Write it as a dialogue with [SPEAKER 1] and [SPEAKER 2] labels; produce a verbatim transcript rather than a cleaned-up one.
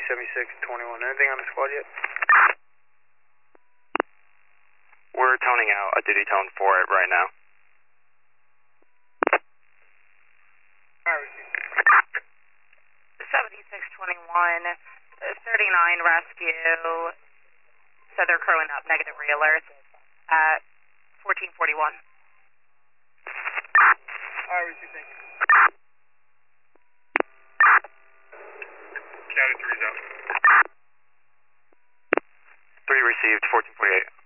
[SPEAKER 1] seventy-six twenty-one. Anything on the squad yet?
[SPEAKER 2] We're toning out a duty tone for it right now.
[SPEAKER 3] seventy-six twenty-one, thirty-nine rescue, said they're crowing up negative re-alert at fourteen forty-one.
[SPEAKER 1] Alright, receive, thank you.
[SPEAKER 2] County three's out. Three received, fourteen forty-eight.